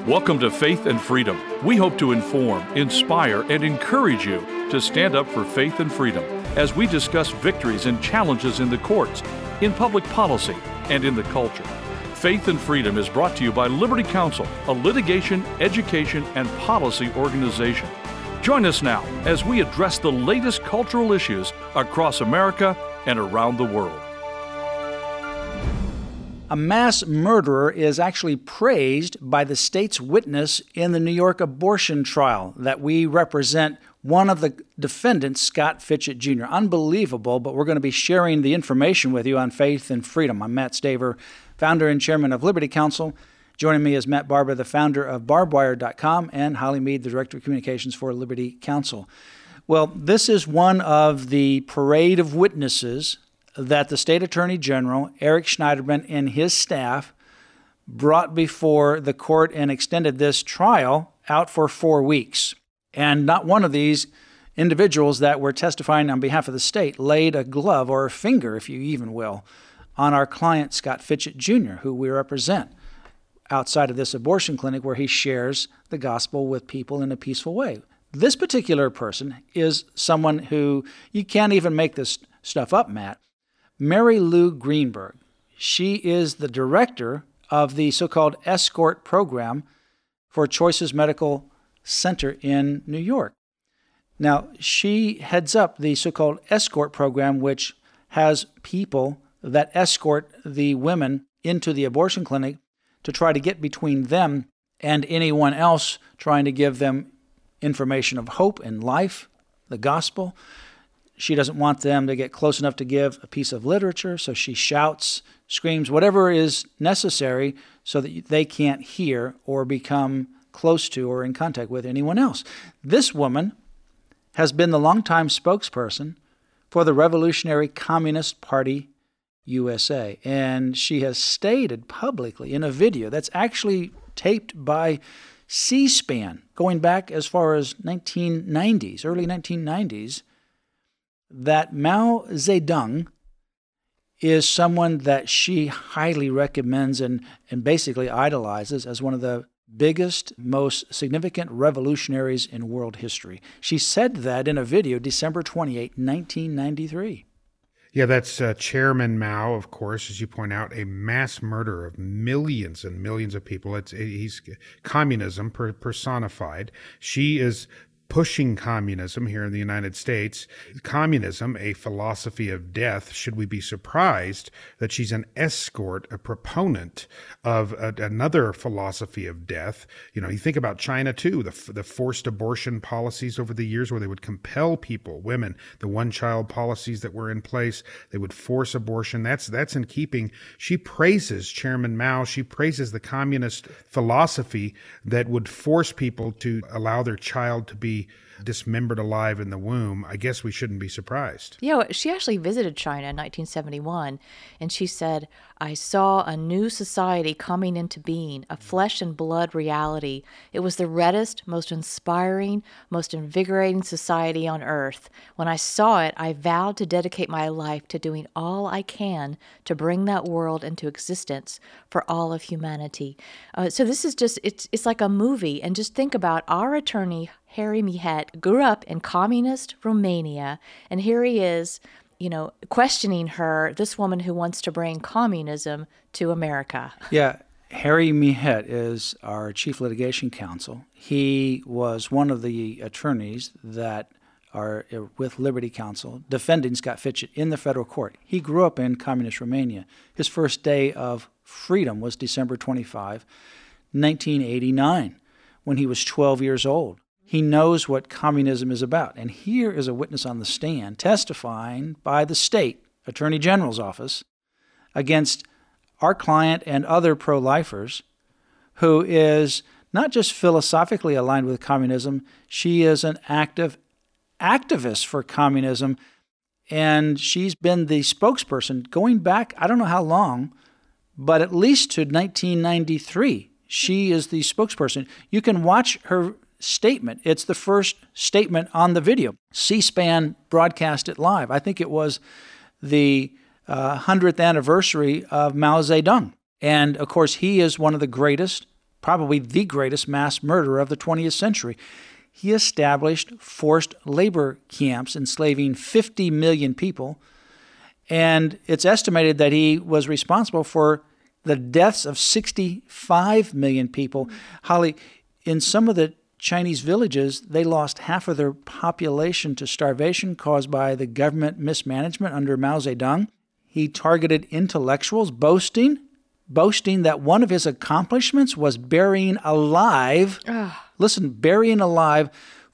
Welcome to Faith and Freedom. We hope to inform, inspire, and encourage you to stand up for faith and freedom as we discuss victories and challenges in the courts, in public policy, and in the culture. Faith and Freedom is brought to you by Liberty Counsel, a litigation, education, and policy organization. Join us now as we address the latest cultural issues across America and around the world. A mass murderer is actually praised by the state's witness in the New York abortion trial that we represent one of the defendants, Scott Fitchett Jr. Unbelievable, but we're going to be sharing the information with you on Faith and Freedom. I'm Matt Staver, founder and chairman of Liberty Counsel. Joining me is Matt Barber, the founder of barbedwire.com, and Holly Mead, the director of communications for Liberty Counsel. Well, this is one of the parade of witnesses that the State Attorney General, Eric Schneiderman, and his staff brought before the court and extended this trial out for 4 weeks. And not one of these individuals that were testifying on behalf of the state laid a glove or a finger, if you even will, on our client, Scott Fitchett Jr., who we represent outside of this abortion clinic where he shares the gospel with people in a peaceful way. This particular person is someone who, you can't even make this stuff up, Matt, Mary Lou Greenberg. She is the director of the so-called escort program for Choices Medical Center in New York. Now, she heads up the so-called escort program, which has people that escort the women into the abortion clinic to try to get between them and anyone else trying to give them information of hope and life, the gospel. She doesn't want them to get close enough to give a piece of literature, so she shouts, screams, whatever is necessary so that they can't hear or become close to or in contact with anyone else. This woman has been the longtime spokesperson for the Revolutionary Communist Party USA, and she has stated publicly in a video that's actually taped by C-SPAN, going back as far as early 1990s, that Mao Zedong is someone that she highly recommends and basically idolizes as one of the biggest, most significant revolutionaries in world history. She said that in a video December 28, 1993. Yeah, that's Chairman Mao, of course, as you point out, a mass murderer of millions and millions of people. He's communism personified. She is pushing communism here in the United States. Communism, a philosophy of death. Should we be surprised that she's an escort, a proponent of another philosophy of death? You know, you think about China too, the forced abortion policies over the years where they would compel people, women, the one-child policies that were in place, they would force abortion. That's in keeping. She praises Chairman Mao. She praises the communist philosophy that would force people to allow their child to be dismembered alive in the womb. I guess we shouldn't be surprised. Yeah, she actually visited China in 1971, and she said, "I saw a new society coming into being, a flesh and blood reality. It was the reddest, most inspiring, most invigorating society on earth. When I saw it, I vowed to dedicate my life to doing all I can to bring that world into existence for all of humanity." So this is just, it's like a movie. And just think about our attorney, Harry Mihet, grew up in communist Romania, and here he is, questioning her, this woman who wants to bring communism to America. Yeah, Harry Mihet is our chief litigation counsel. He was one of the attorneys that are with Liberty Counsel defending Scott Fitchett in the federal court. He grew up in communist Romania. His first day of freedom was December 25, 1989, when he was 12 years old. He knows what communism is about. And here is a witness on the stand testifying by the state attorney general's office against our client and other pro-lifers, who is not just philosophically aligned with communism, she is an active activist for communism. And she's been the spokesperson going back, I don't know how long, but at least to 1993. She is the spokesperson. You can watch her statement. It's the first statement on the video. C-SPAN broadcast it live. I think it was the 100th anniversary of Mao Zedong. And of course, he is one of the greatest probably the greatest mass murderer of the 20th century. He established forced labor camps enslaving 50 million people, and it's estimated that he was responsible for the deaths of 65 million people. Holly, in some of the Chinese villages, they lost half of their population to starvation caused by the government mismanagement under Mao Zedong. He targeted intellectuals, boasting that one of his accomplishments was burying alive, burying alive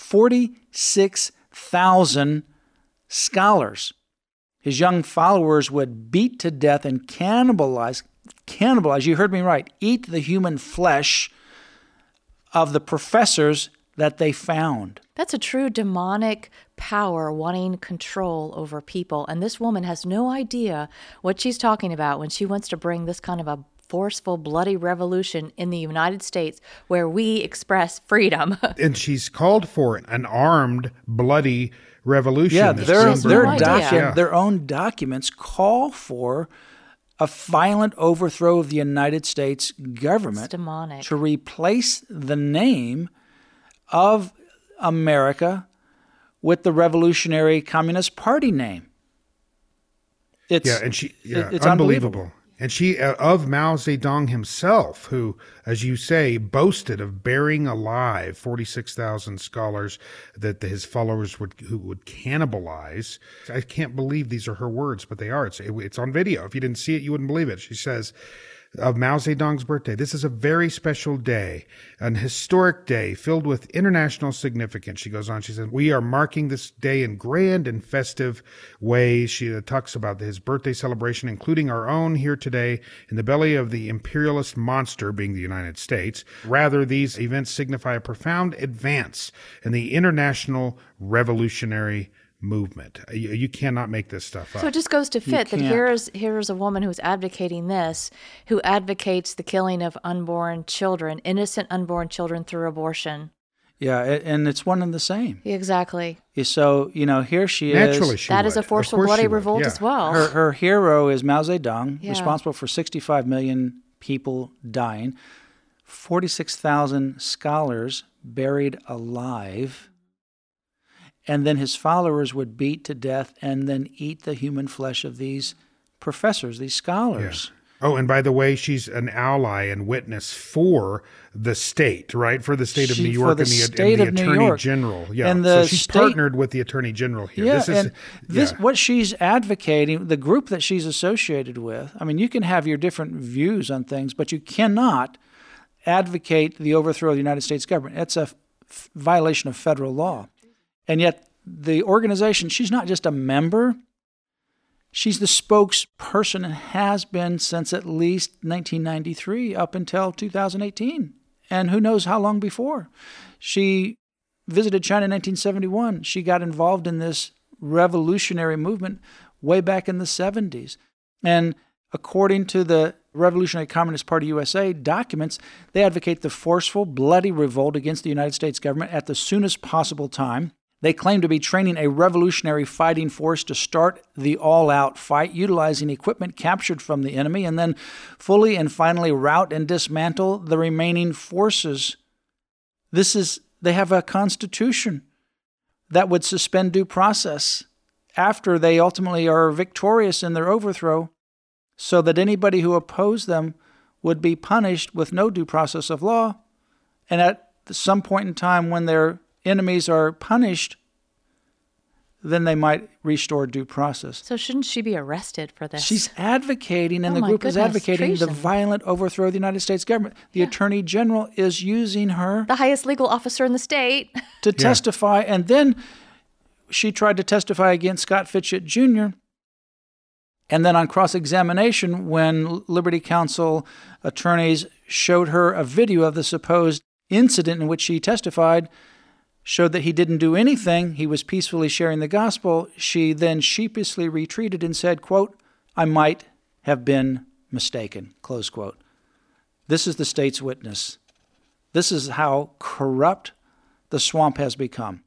46,000 scholars. His young followers would beat to death and cannibalize, you heard me right, eat the human flesh of the professors that they found. That's a true demonic power wanting control over people. And this woman has no idea what she's talking about when she wants to bring this kind of a forceful, bloody revolution in the United States where we express freedom. And she's called for an armed, bloody revolution. Yeah, idea. Their own documents call for a violent overthrow of the United States government. It's demonic. To replace the name of America with the Revolutionary Communist Party name. It's unbelievable. And she, of Mao Zedong himself, who, as you say, boasted of burying alive 46,000 scholars that his followers who would cannibalize. I can't believe these are her words, but they are. It's on video. If you didn't see it, you wouldn't believe it. She says, of Mao Zedong's birthday, this is a very special day, an historic day filled with international significance. She goes on, she says, we are marking this day in grand and festive ways. She talks about his birthday celebration, including our own here today in the belly of the imperialist monster being the United States. Rather, these events signify a profound advance in the international revolutionary movement. You cannot make this stuff up. So it just goes to fit that here's a woman who's advocating this, who advocates the killing of unborn children, innocent unborn children through abortion. Yeah, and it's one and the same. Exactly. So, here she Naturally is. That is a forceful bloody revolt as well. Her hero is Mao Zedong, responsible for 65 million people dying, 46,000 scholars buried alive. And then his followers would beat to death and then eat the human flesh of these professors, these scholars. Yeah. Oh, and by the way, she's an ally and witness for the state, right? For the state of New York and the Attorney General. Yeah, and so she's partnered with the Attorney General here. Yeah, what she's advocating, the group that she's associated with, I mean, you can have your different views on things, but you cannot advocate the overthrow of the United States government. It's a violation of federal law. And yet the organization, she's not just a member, she's the spokesperson and has been since at least 1993 up until 2018. And who knows how long before. She visited China in 1971. She got involved in this revolutionary movement way back in the 70s. And according to the Revolutionary Communist Party USA documents, they advocate the forceful, bloody revolt against the United States government at the soonest possible time. They claim to be training a revolutionary fighting force to start the all-out fight, utilizing equipment captured from the enemy, and then fully and finally rout and dismantle the remaining forces. They have a constitution that would suspend due process after they ultimately are victorious in their overthrow, so that anybody who opposed them would be punished with no due process of law. And at some point in time when their enemies are punished, then they might restore due process. So shouldn't she be arrested for this? She's advocating, and the group is advocating treason. The violent overthrow of the United States government. The Attorney General is using her, the highest legal officer in the state, to testify. And then she tried to testify against Scott Fitchett Jr., and then on cross-examination, when Liberty Counsel attorneys showed her a video of the supposed incident in which she testified, showed that he didn't do anything, he was peacefully sharing the gospel, she then sheepishly retreated and said, quote, "I might have been mistaken," close quote. This is the state's witness. This is how corrupt the swamp has become,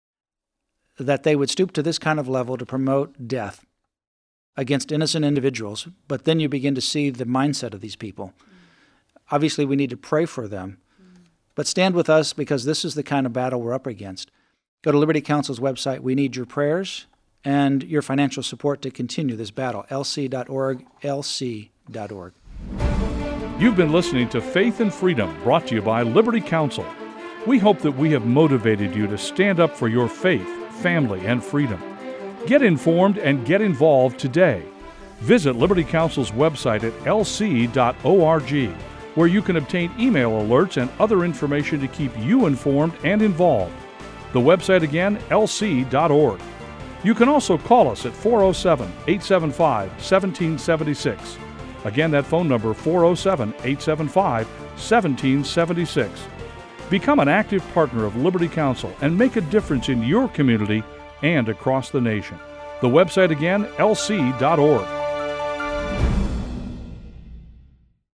that they would stoop to this kind of level to promote death against innocent individuals. But then you begin to see the mindset of these people. Obviously, we need to pray for them. But stand with us because this is the kind of battle we're up against. Go to Liberty Counsel's website. We need your prayers and your financial support to continue this battle. lc.org, lc.org. You've been listening to Faith and Freedom, brought to you by Liberty Counsel. We hope that we have motivated you to stand up for your faith, family, and freedom. Get informed and get involved today. Visit Liberty Counsel's website at lc.org, where you can obtain email alerts and other information to keep you informed and involved. The website again, lc.org. You can also call us at 407-875-1776. Again, that phone number, 407-875-1776. Become an active partner of Liberty Counsel and make a difference in your community and across the nation. The website again, lc.org.